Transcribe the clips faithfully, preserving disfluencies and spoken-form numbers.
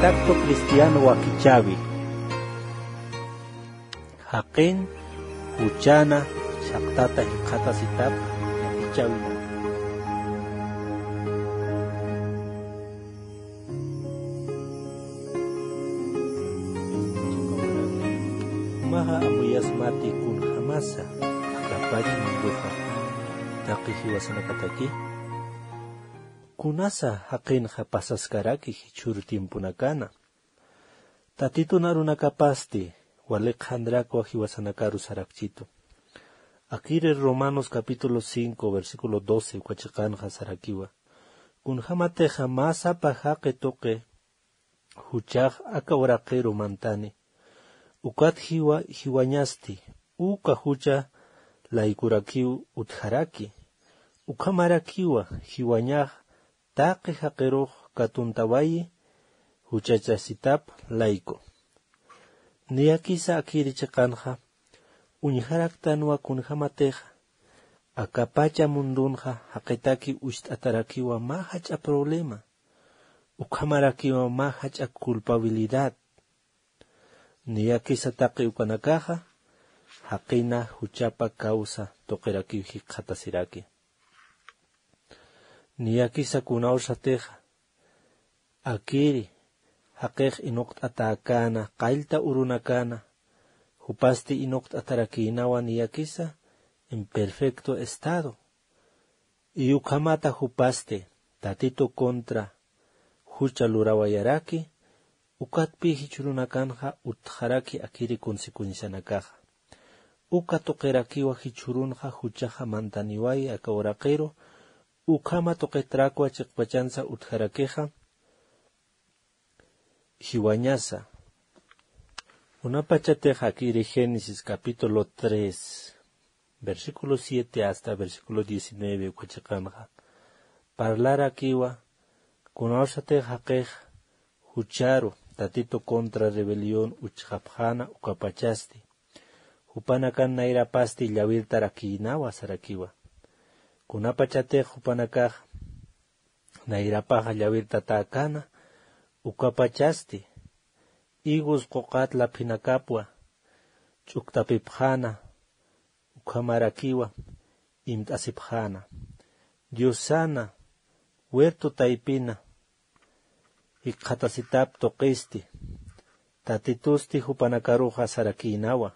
contacto cristiano wakichavi. Hakin, huchana, shaktata hikata sitap, wakichavi. Maha amuyasmati kun hamasa, kapachi mingguha, taki hiwasana kataki. Kunasa hakin hapasaskaraki hichuru tiempo nakana. Tatito naruna kapasti, walek handrako hiwasanakaru sarakchito. Akire Romanos capítulo cinco, versículo doce, huachakanja sarakiwa. Kun hamate jamasa pajake toque, huchaj akawarakero mantane. Ukat hiwa hiwanyasti, uka hucha laikurakiu utharaki. Ukamarakiwa hiwanyaj, Taqi haqeruj katuntawayi huchachasitap laiko. Niyakisa akiri chakanja, uñharaktanwa kunjamateja, akapacha mundunja haqetaki usht'atarakiwa mahacha problema, ukamarakiwa mahacha culpabilidad. Niyakisa taqi ukanakaja, haqina huchapa causa toqerakiw hiqhatasiraki. Niyakisa kunaushateja, akiri, haqej inokt atakana, qailta urunakana, hupasti inokt atarakinawa niyakisa, en perfecto estado. Y ukamata hupaste, tatito contra, hucha lurawayaraki, ukatpi hichurunakanja utjaraki akiri consecuencianakaja. Uka toqerakiwa hichurunja huchaja mantaniwai akawarakero, Ukama toqetrakwa chiqpachansa utjarakeja, hiwañasa. Una pachateja aquí de Génesis capítulo tres, versículo siete hasta versículo diecinueve, kuchakanja. Parlar akiwa, kunaushateja quej, hucharo, tatito contra rebelión uchjapjana ukapachasti. Hupanakan naira pasti llawir tarakinawa sarakiwa. Kunapachate hupanakaj, nairapaja llawir tatakana, ukapachasti, igus qoqat la pinakapwa, chuktapipjana, ukamarakiwa, imtasipjana, diosana, huerto taipina, ikhatasitap toqisti, tatitusti hupanakaruja sarakinawa,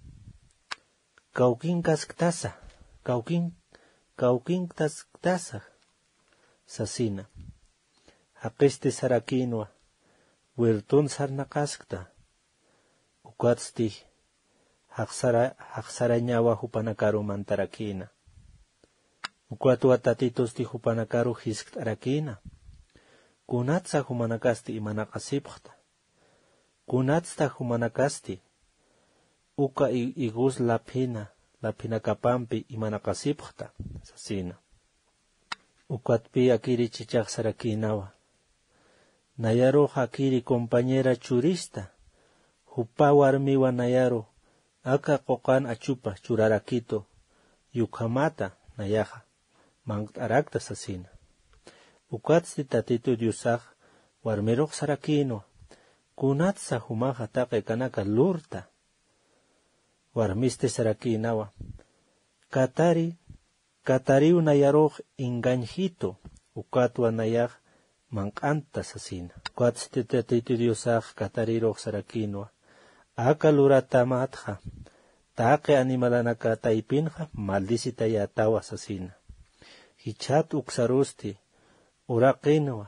kaukin kasktasa, kaukin Kaukin tas tasaj, sasina. Haqiste sarakinwa, huertun sarnakaskta. Ukatsti, haqsara, haqsarañawa hupanakaru mantarakina. Ukatu atatitos hupanakaru hisktarakina. Kunatsa humanakasti imanakasipjta. Kunatsta humanakasti. Uka igus lapina. La pinakapampi imanakasipjta, sasina. Ukatpi akiri chichak sarakinawa. Nayaro akiri compañera churista. Hupa warmiwa nayaro. Aka qokan achupa churarakito. Yukamata nayaja. Mangtarakta sasina. Ukatsti tatito diusaj. Warmirok sarakino. Kunatsa humaja take kanaka lurta. Warmiste sarakinawa. Katari, katari unayaroj inganjito, ukatwa nayaj mankanta sasina. Ukatste tatito diosaj katariroj sarakinwa. Aka luratamatja, taque animalanaka taipinja, maldicita yatawa sasina. Hichat uksarusti, urakinwa,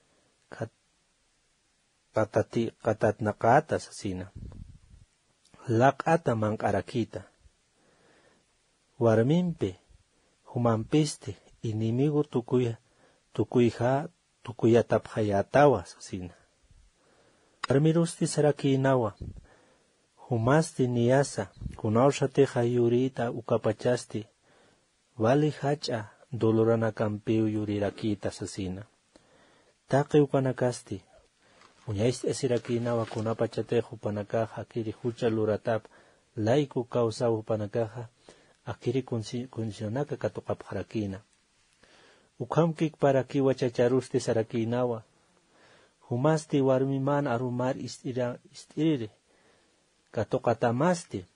katati, katatnakata sasina. Laq'ata manq'arakita. Warmimpe, humampiste, inimigo tukuya, tukuyja, tukuyatapjayatawa sasina. Warmirusti sarakinawa, humasti niyasa, kunaushateja yurita ukapachasti, vali hacha, dolorana campiu yurirakita sasina. Taqi ukanakasti, Uñaiste esirakinawa kunapachatejo panakaja akiri hucha luratap laiku causahu panakaja akiri condicionaka katuqapharakina. Ukamkik para kiwa chacharuste sarakinawa humasti warmiman arumar istira istirire katokatamasti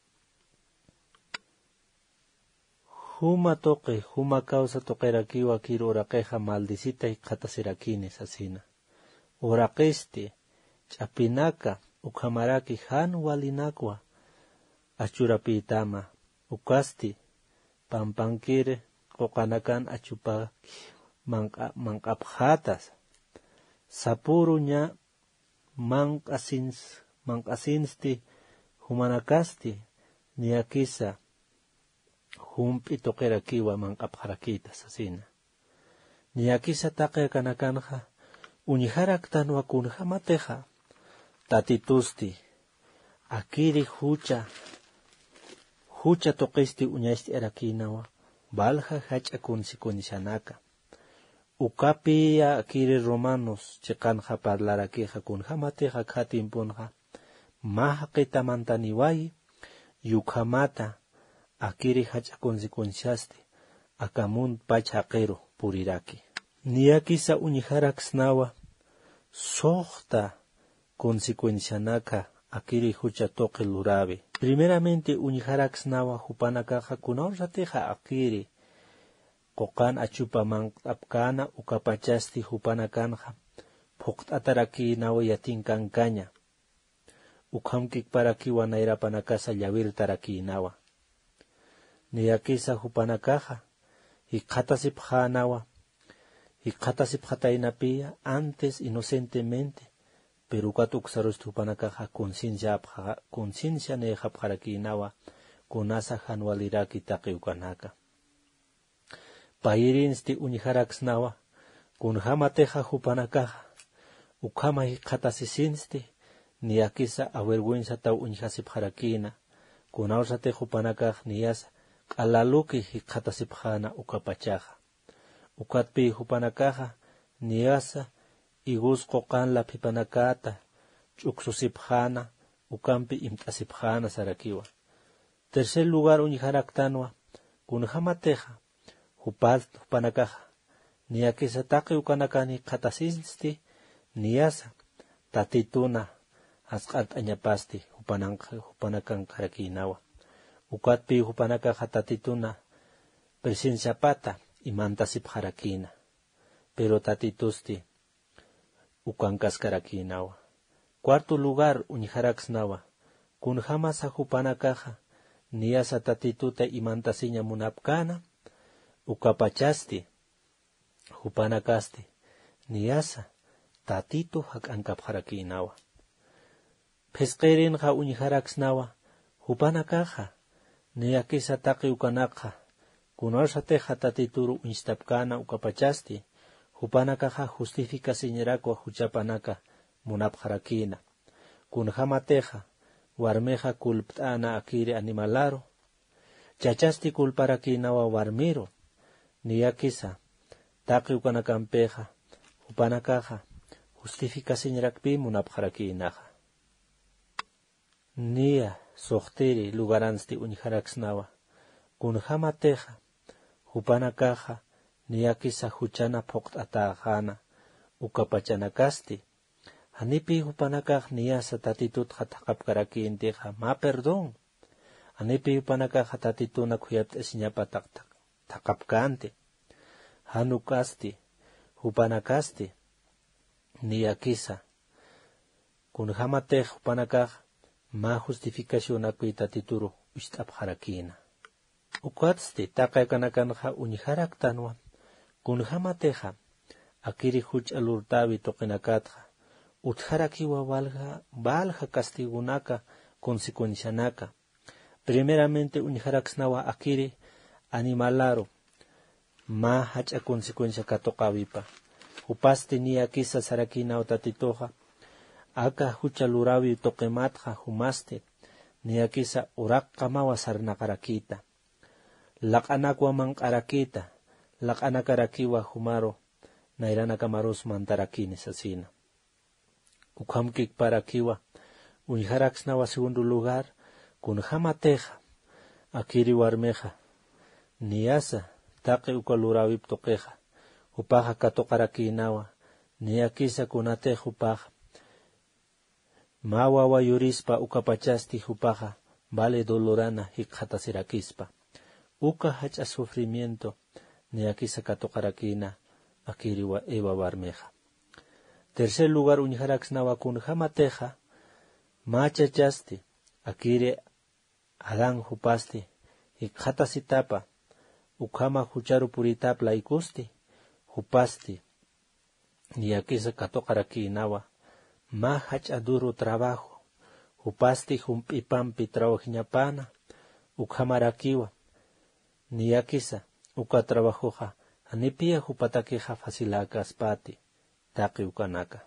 huma toque huma causa toquerakiwa kiro oraqueja maldicita y kataserakines asina oraqeste chapinaka ukamaraki han walinakwa achurapitama ukasti pampanquire kokanakan achupa manka mankaphatas sapuruña mankasins mankasinsti humanakasti niakisa humpi toqerakiwa mankapharakitas asina niakisa taqe kanakanja uniharak tanwa kunja mateja tatitusti akiri hucha hucha toqisti uñashti erakinawa balja hacha kunsikunsanaka ukapia akiri romanos chikanja parlarakija kunja mateja khatimpunja maha qitamantaniwai yukhamata akiri hacha kunsikunsaste akamun pachaqero puriraki niakisa uniharak snawa sohta consecuencianaka akiri hucha toque lurabe primeramente uniharak snawa hupanakaja kunaurateja akiri qokan achupa mankapkana ukapachasti hupanakanja phuqtataraki nawa yatinkankanya ukhamkik parakiwa nairapanakasa llawirtaraki nawa niakisa hupanakaja hiqatasipja nawa hiqatasipjatainapia antes inocentemente pero katuk saros tupanakaja conciencia conciencia neja paraki nawa kunasa hanwaliraki taqiukanaka pairinsti uniharaks nawa kunhamateja hupanakaja ukama hiqatasisinsti niakisa avergüenza ta unihasipjarakina kunausate hupanakaja niasa qalaluki hiqatasipjana ukapachaja ukatpi hupanakaja niasa igus qoqan la pipanakata chuksusipjana ukampi imtasipjana sarakiwa tercer lugar uniharaktanwa kunhamateja hupat hupanakaja niakisa taqi ukanakani qatasisti niasa tatituna asqat añapasti hupananqa hupanakan karakinawa ukatpi hupanakaja tatituna presencia pata imantasipjarakina pero tatitusti ukankas karakinawa cuarto lugar uniharaks-nawa kunhamasa hupanakaja niasa tatituta imantasiña munapkana ukapachasti hupanakasti niasa tatitu hakankapharakinawa pesqerinqa uniharaks-nawa hupanakaja niakisa taqi ukanaqja kunarsateja tatituru instapkana ukapachasti hupanakaja justificaciñerakwa huchapanaka munapjarakina kunhamateja warmeja kulptana akiri animalaro chachasti kulparakinawa warmiro niyakisa taqi ukanakampeja hupanakaja justificaciñerakpi munapjarakinaja niya soqtiri lugaransti uniharaks-nawa kunhamateja hupanakaja niyakisa huchana phoqt'atajana ukapachanakasti hanipi hupanakaj niyasa tatitut hataqapkarakinteja ma perdón hanipi hupanakaj tatituna khuyapt'asiñapa taqapkante hanukasti hupanakasti niyakisa kunhamatej hupanakaj ma justificación akui tatituru ixt'apjarakina ukatsti taqaykanakanja uniharaktanwa kunhamateja akiri huch'alurtavi toqinakatja utjarakiwa valga valja castigunaka consecuencianaka primeramente uniharaks-nawa akiri animalaro ma hacha consecuencia katoqavipa upasti niyakisa sarakinaw tatitoja aka huchaluravi toqimatja humaste niyakisa uraqqa mawa sarnaqarakita laq'anakwa manq'arakita laq'anakarakiwa humaro nairanakamaros mantarakines asina ukhamkik parakiwa uniharaks-nawa segundo lugar kunhamateja akiri warmeja niyasa taqi ukalurawip toqeja upaja katoqarakinawa niyakisa kunate hupaja, mawa wayurispa ukapachasti hupaja, vale dolorana hikjata sirakispa, uka hacha sufrimiento, niyakisa katokarakina, akiriwa eva barmeja. Tercer lugar, uñjarax nawakun jamateja, machachasti, akire Adán hupasti, hikjata sitapa, ukama hucharu puritap laikusti, hupasti, niyakisa katokaraki nawa, ma hacha duro trabajo, hupasti humpipampi trabajñapana, ukamarakiwa, niyakisa, uka trabajoja, anipia hupatakeja facilakas pati, taki ukanaka.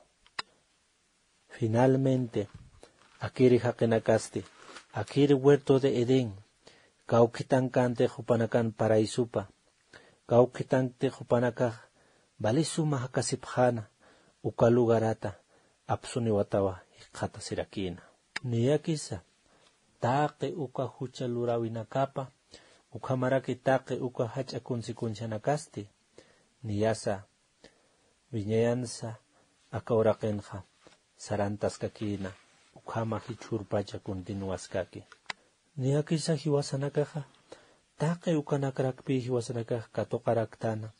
Finalmente, akiri hakenakasti, akiri huerto de Edén, kaukitankante hupanakan paraisupa, kaukitante hupanaka, balisuma hakasipjana, ukalugarata, apsuni watawa, hikjata sirakina. Niyakisa, taque uka hucha lurawinakapa, ukamaraki taque uka hacha kunsi kunchanakasti, niyasa, viñayansa, akaurakenja, sarantas kakina, ukama hichurpacha continuaskaki. Niyakisa hiwasanakaja, taque ukanakrakpi hiwasanakaja katokaraktana,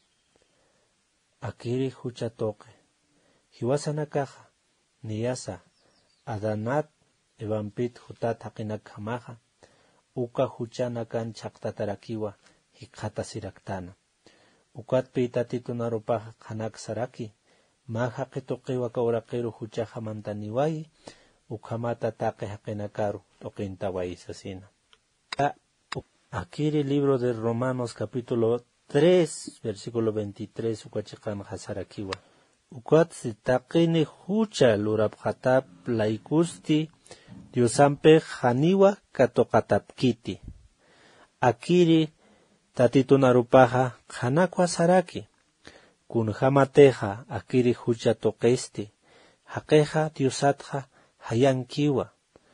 akiri hucha toque, hiwasanakaja, niyasa, adanat, evampit hutat hakinakamaja, uka huchanakan chaktatarakiwa, hikjata siraktana. Ukat pitatitu hanak saraki, maja ketokewa kaurakeru huchaja mantaniwai, ukamata taque hakenakaru, toquintawai sasina. Akiri libro de Romanos capítulo tres, versículo veintitrés, ukachikan hasarakiwa. Ukat si taquini hucha lurabhatap laikusti, diosampe haniwa katokatapkiti. Akiri tatitunarupaja hanakwa saraki, kun hamateja akiri hucha toquesti, hakeja diosatja hayankiwa.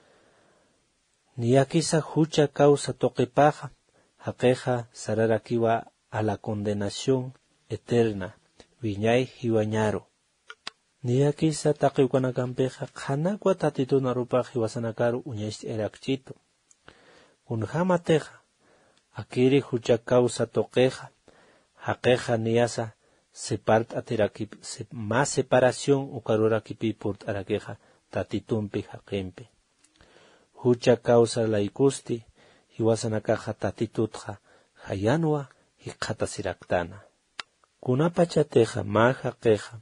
Niyakisa hucha causa toquepaja, hakeja sararakiwa a la condenación eterna, viñay hiwañaro. Niyakisa taqiwkanakampeja, hanakwa tatitunarupaja hiwasanakaru uñaishti erakchito. Kun hamateja, akiri hucha causa toqueja, hakeja niyasa separt aterakip, se, más separación ukarurakipi purt arakeja tatitumpi hakempe. Hucha causa laikusti, hiwasanakaja tatitutja, hayanwa hikjata siraktana. Kunapachateja maja keja,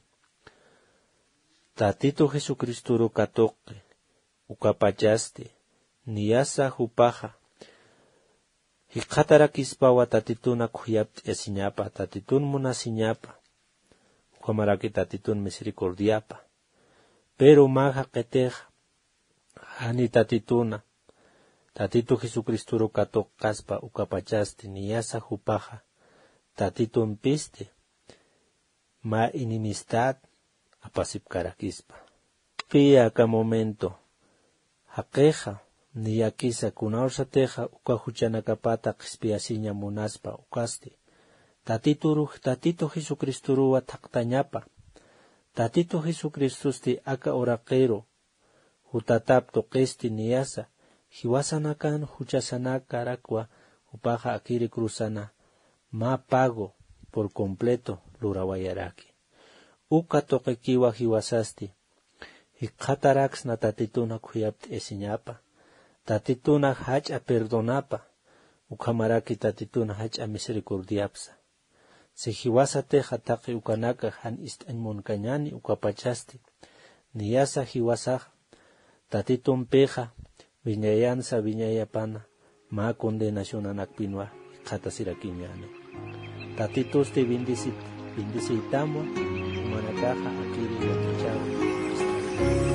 tatito Jesucristuru katoque, ukapachaste, niyasa hupaja, hikjatarakispawa tatituna kuyapt esiñapa, tatitun munasiñapa, ukamaraki tatitun misericordiapa, pero maja keteja, hani tatituna, tatito Jesucristuru katokaspa ukapachaste, niyasa hupaja, tatitun piste, ma inimistad, apasipkarakispa. Pia ka momento, hakeja, niyakisa kunaursateja ukahuchanakapata qispiasiña munaspa ukasti, tatituru, tatito Jesucristuruwa taktañapa, tatito Jesucristusti aka orakero, hutatap toqesti niyasa, hiwasanakan huchasanakarakwa upaja akiri cruzana, ma pago por completo lurawayaraki. Uka toqekiwa hiwasasti, hikjatarax na tatituna kuyapt esiñapa, tatituna hacha perdonapa, ukamaraki tatituna hacha misericordiapsa. Se hiwasateja taqi ukanaka han istañmunkañani ukapachasti, niyasa hiwasaja, tatitun peja, viñayansa viñayapana, ma condenación anakpinwa, hikjata sirakiñani. Tatitus te bendicit, bendicitamos, manakaja akiri yakichao.